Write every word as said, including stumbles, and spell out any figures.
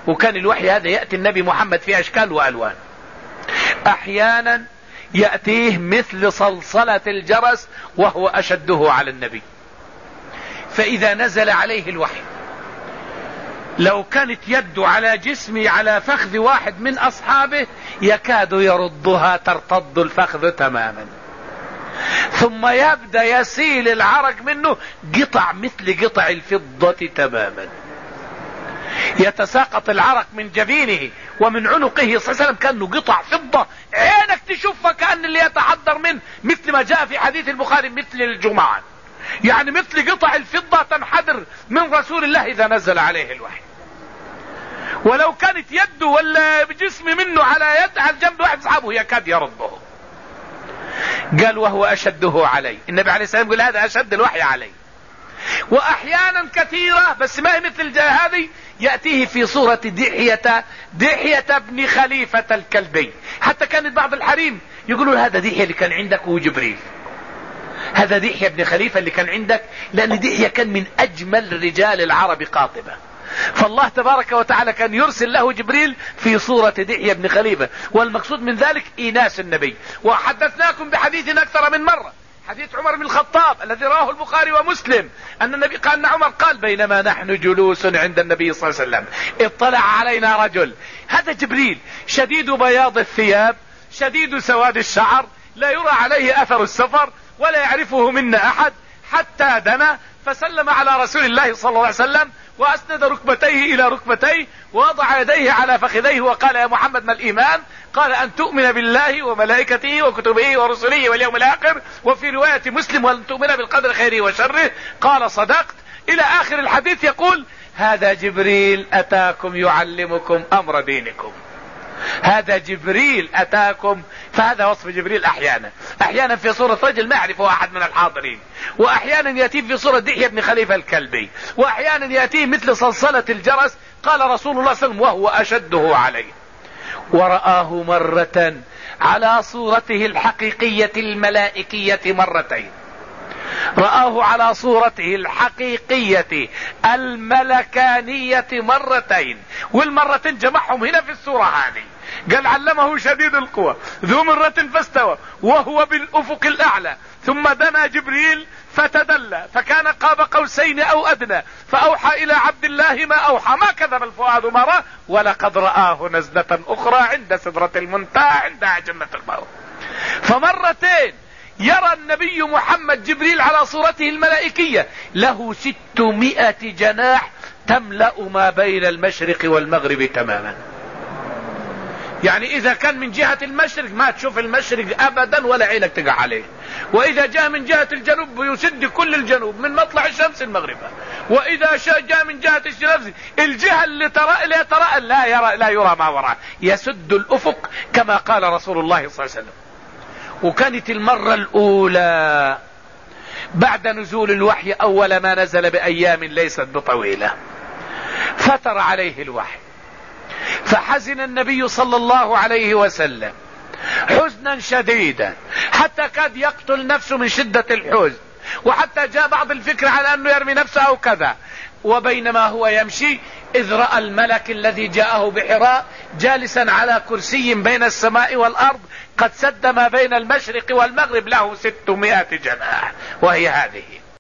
وكان الوحي هذا يأتي النبي محمد في أشكال وألوان. أحيانا يأتيه مثل صلصلة الجرس وهو أشده على النبي، فإذا نزل عليه الوحي لو كانت يده على جسمي على فخذ واحد من أصحابه يكاد يردها، ترتد الفخذ تماما، ثم يبدأ يسيل العرق منه قطع مثل قطع الفضة تماما، يتساقط العرق من جبينه ومن عنقه صلى الله عليه وسلم كأنه قطع فضة، عينك تشوفها كأن اللي يتحضر منه، مثل ما جاء في حديث البخاري مثل الجمعان، يعني مثل قطع الفضة تنحدر من رسول الله إذا نزل عليه الوحي. ولو كانت يده ولا جسم منه على يد على جنب واحد أصحابه يكاد يرده. قال وهو أشده علي، النبي عليه السلام يقول هذا أشد الوحي علي. وأحيانا كثيرة بس ما هي مثل هذه يأتيه في صورة دحية دحية بن خليفة الكلبي، حتى كانت بعض الحريم يقولون هذا دحية اللي كان عندك هو جبريل، هذا دحية بن خليفة اللي كان عندك، لأن دحية كان من أجمل رجال العرب قاطبة، فالله تبارك وتعالى كان يرسل له جبريل في صورة دحية بن خليفة، والمقصود من ذلك إيناس النبي. وحدثناكم بحديث أكثر من مرة، حديث عمر بن الخطاب الذي رواه البخاري ومسلم أن النبي قال أن عمر قال بينما نحن جلوس عند النبي صلى الله عليه وسلم اطلع علينا رجل، هذا جبريل شديد بياض الثياب شديد سواد الشعر، لا يرى عليه أثر السفر ولا يعرفه منا أحد، حتى دنا فسلم على رسول الله صلى الله عليه وسلم وأسند ركبتيه إلى ركبتيه ووضع يديه على فخذيه وقال يا محمد ما الإيمان؟ قال أن تؤمن بالله وملائكته وكتبه ورسله واليوم الآخر، وفي رواية مسلم وأن تؤمن بالقدر خيره وشره. قال صدقت إلى آخر الحديث. يقول هذا جبريل أتاكم يعلمكم أمر دينكم، هذا جبريل أتاكم. فهذا وصف جبريل أحيانا أحيانا في صورة رجل ما يعرفه أحد من الحاضرين، وأحيانا يأتي في صورة دحية بن خليفة الكلبي، وأحيانا يأتي مثل صلصلة الجرس. قال رسول الله صلى الله عليه وسلم وهو أشده عليه. ورآه مرة على صورته الحقيقية الملائكية مرتين، رآه على صورته الحقيقية الملكانية مرتين، والمرتين جمعهم هنا في الصورة هذه. قال علمه شديد القوى ذو مرة فاستوى وهو بالأفق الأعلى، ثم دنا جبريل فتدلى فكان قاب قوسين أو أدنى فأوحى إلى عبد الله ما أوحى، ما كذب الفؤاد ما رأى ولقد رآه نزلة أخرى عند سدرة المنتهى عندها جنة المأوى. فمرتين يرى النبي محمد جبريل على صورته الملائكية، له ستمائة جناح تملأ ما بين المشرق والمغرب تماما. يعني إذا كان من جهة المشرق ما تشوف المشرق أبدا ولا عينك تقع عليه، وإذا جاء من جهة الجنوب يسد كل الجنوب من مطلع الشمس المغرب، وإذا جاء من جهة الشمس الجهة اللي ترى لا ترى لا يرى لا يرى ما وراء، يسد الأفق كما قال رسول الله صلى الله عليه وسلم. وكانت المرة الأولى بعد نزول الوحي أول ما نزل بأيام ليست بطويلة، فتر عليه الوحي، فحزن النبي صلى الله عليه وسلم حزنا شديدا حتى كاد يقتل نفسه من شدة الحزن، وحتى جاء بعض الفكر على أنه يرمي نفسه أو كذا. وبينما هو يمشي إذ رأى الملك الذي جاءه بحراء جالسا على كرسي بين السماء والأرض قد سد ما بين المشرق والمغرب، له ستمائة جناح، وهي هذه.